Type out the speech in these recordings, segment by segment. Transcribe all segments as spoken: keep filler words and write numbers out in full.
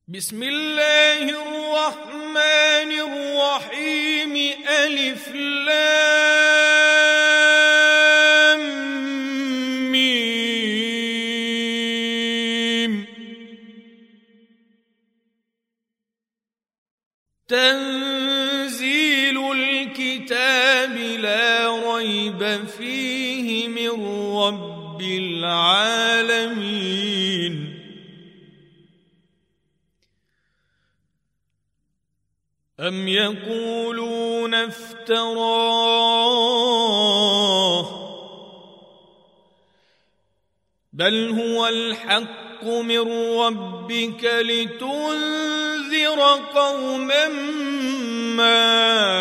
بسم الله الرحمن الرحيم ألف لام ميم تنزيل الكتاب لا ريب فيه من رب العالمين أم يقولون افتراه بل هو الحق من ربك لتنذر قوما ما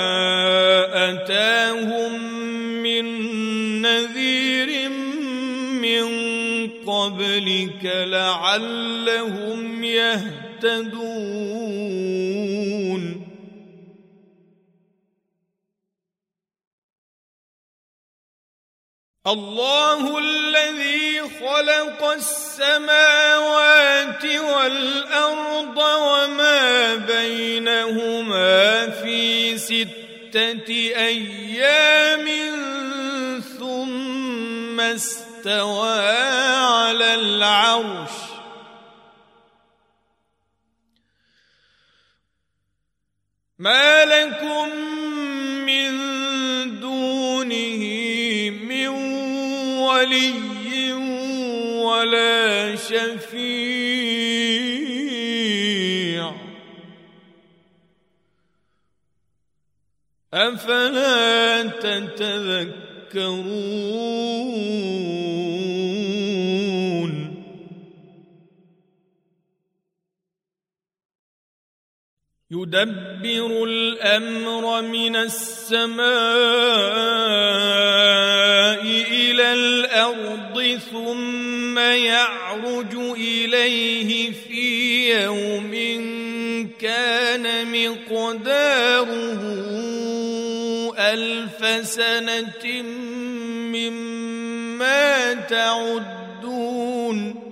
أتاهم من نذير من قبلك لعلهم يهتدون الله الذي خلق السماوات والأرض وما بينهما في ستة أيام ثم استوى على العرش ما لكم من دونه ولي ولا شفيع أفلا تتذكرون يدبر الأمر من السماء إلى الأرض ثم يعرج إليه في يوم كان مقداره ألف سنة مما تعدون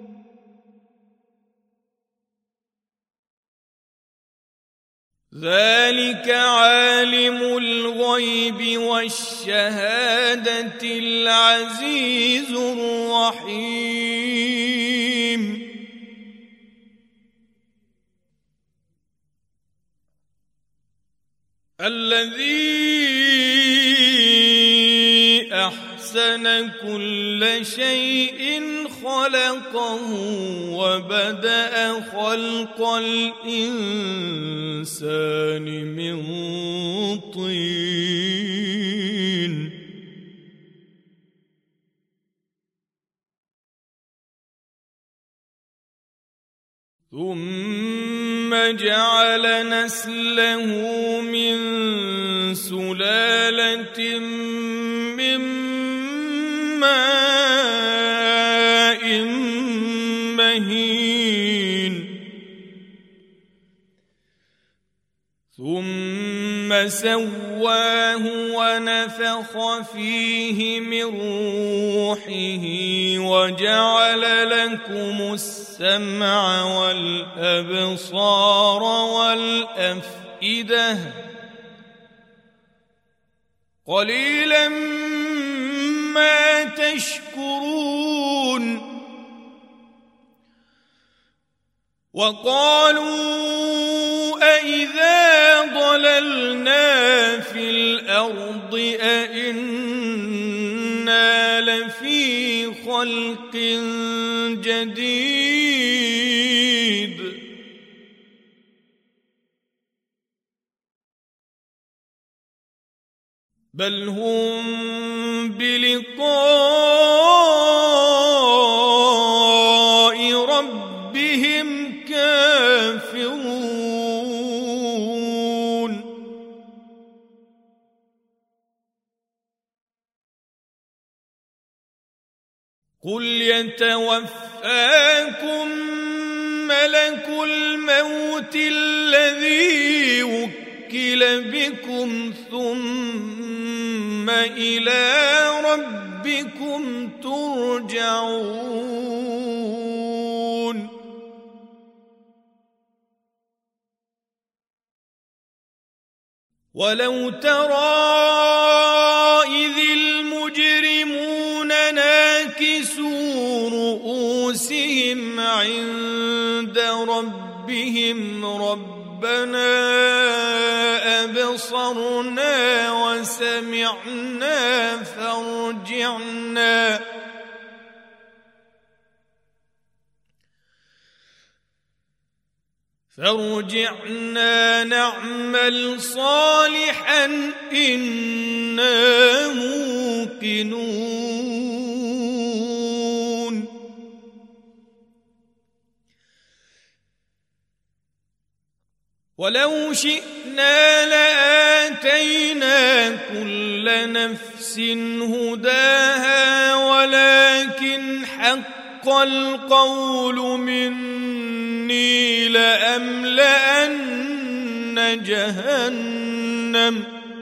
ذلك عالم الغيب والشهادة العزيز الرحيم الذي أحسن كل شيء خلقه وبدأ خلق الإنسان من طين ثم جعل نسله من سلالة من ماء مهين ثم سواه ونفخ فيه من روحه وجعل لكم السمع والأبصار والأفئدة قليلا ما تشكرون وقالوا أإذا ضللنا في الأرض أإنا لفي خلق جديد بل هم بلقاء ربهم كافرون قل يتوفاكم ملك الموت الذي وكل بكم ثم إلى ربكم ترجعون ولو ترى إذ المجرمون ناكسوا رؤوسهم عند ربهم ربنا أبصرنا وسمعنا فارجعنا فارجعنا نعمل صالحا إنا موقنون ولو شئنا لآتينا كل نفس هداها ولكن حق القول مني لأملأن جهنم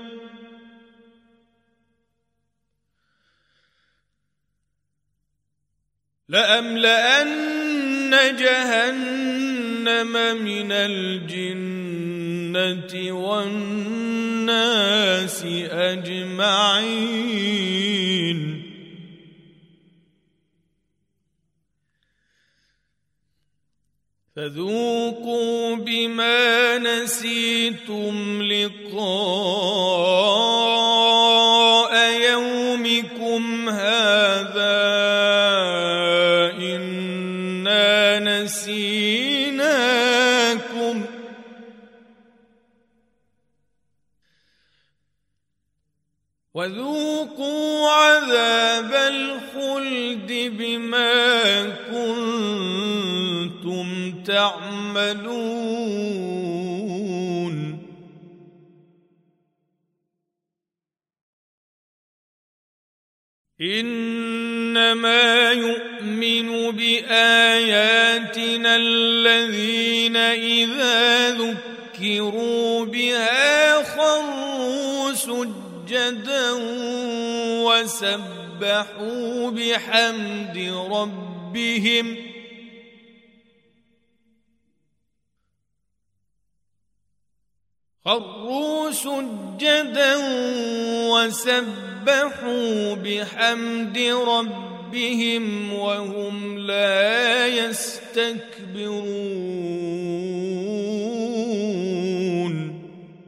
لأملأن جهنم من الجنة والناس أجمعين فذوقوا بما نسيتم لقاء يومكم هذا إنا نسيناكم وذوقوا عذاب الخلد بما كنتم تعملون إنما يؤمن بآياتنا الذين إذا ذكروا بها خروا سجدا وسبحوا بحمد ربهم خروا سجدا وسبحوا بحمد ربهم وهم لا يستكبرون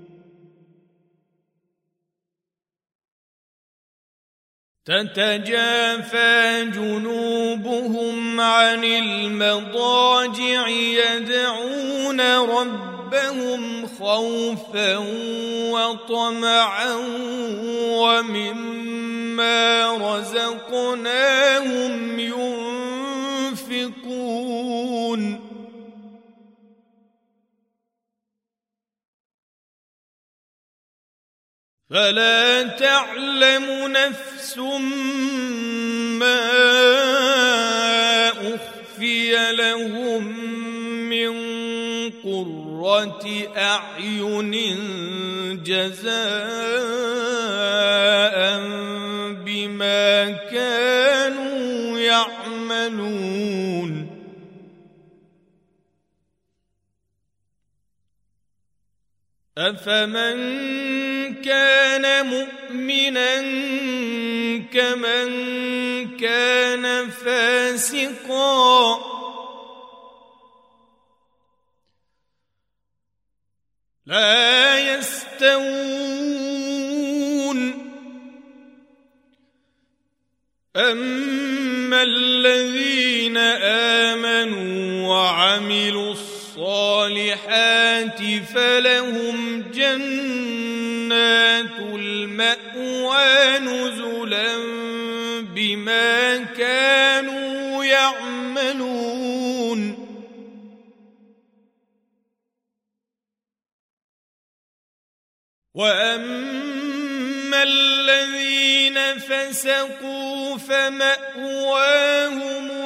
تتجافى جنوبهم عن المضاجع يدعون ربهم ربهم خوفا وطمعا ومما رزقناهم ينفقون فلا تعلم نفس ما أخفي لهم من قرة أعين جزاء بما كانوا يعملون أفمن كان مؤمنا كمن كان فاسقا لا يستوون أما الذين آمنوا وعملوا الصالحات فلهم جنات المأوى نزلا بما كانوا يعملون وأما الذين فسقوا فمأواهم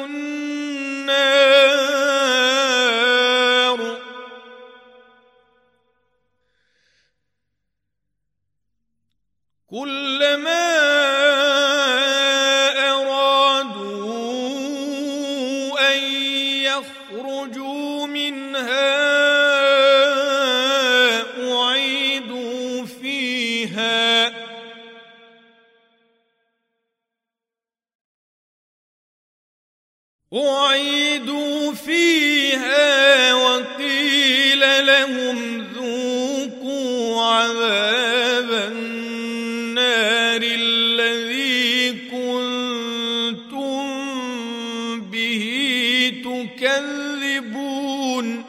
النار كلما أرادوا أن يخرجوا منها أعيدوا فيها لهم ذوقوا عذاب النار الذي كنتم به تكذبون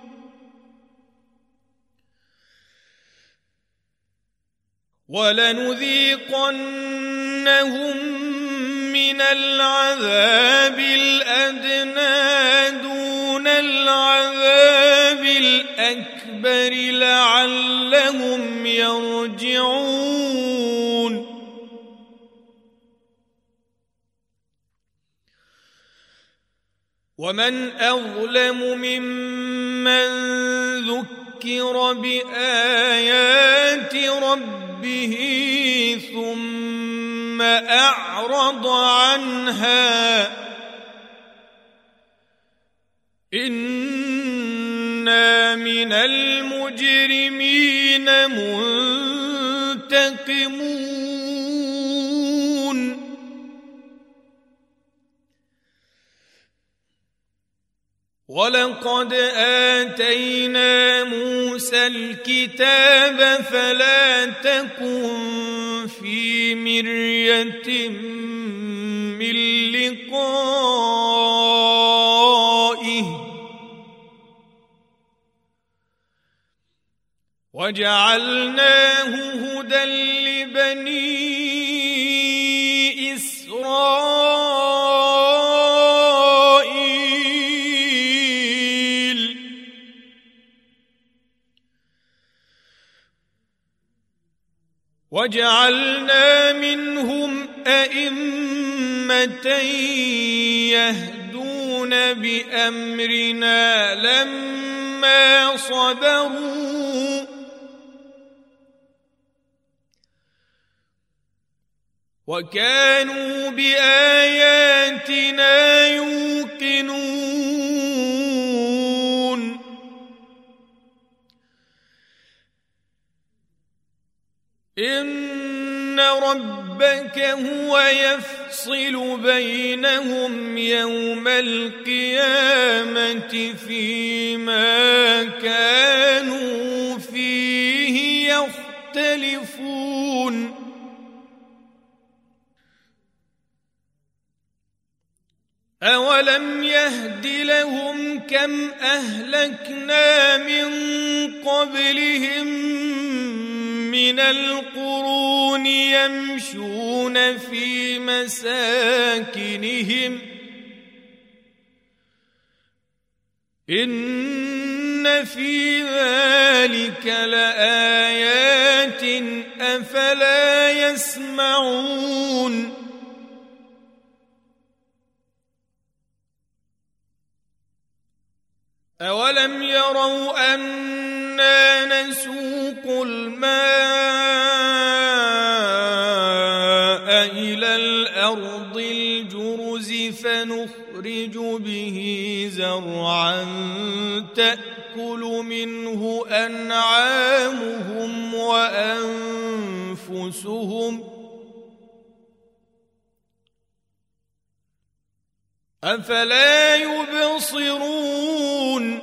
ولنذيقنهم من العذاب الأدنى دون العذاب الأكبر لعلهم يرجعون ومن أظلم ممن ذكر بآيات ربه ثم أعرض عنها إنا من المجرمين منتقمون ولقد آتينا موسى الكتاب فلا تكن في مرية من لقائه وجعلناه هدى لبني إسرائيل وجعلنا منهم أئمة يهدون بأمرنا لما صبروا وكانوا بآياتنا يوقنون إن ربك هو يفصل بينهم يوم القيامة فيما كانوا فيه يختلفون أولم يهد لهم كم أهلكنا من قبلهم من القرون يمشون في مساكنهم إن في ذلك لآيات أفلا يسمعون أولم يروا أنا نسوق الماء إلى الأرض الجرز فنخرج به زرعا تأكل منه أنعامهم وأنفسهم أفلا يبصرون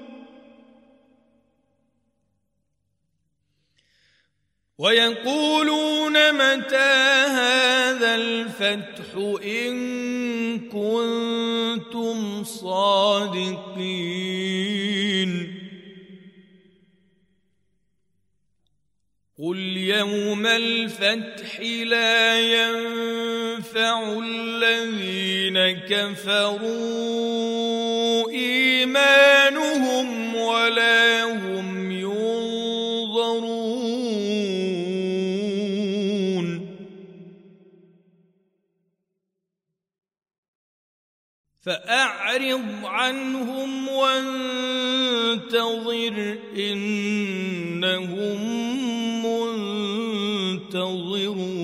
ويقولون متى هذا الفتح إن كنتم صادقين قل يوم الفتح لا ينفع الذين كفروا إيمانهم ولا هم ينظرون فأعرض عنهم وانتظر إنهم منتظرون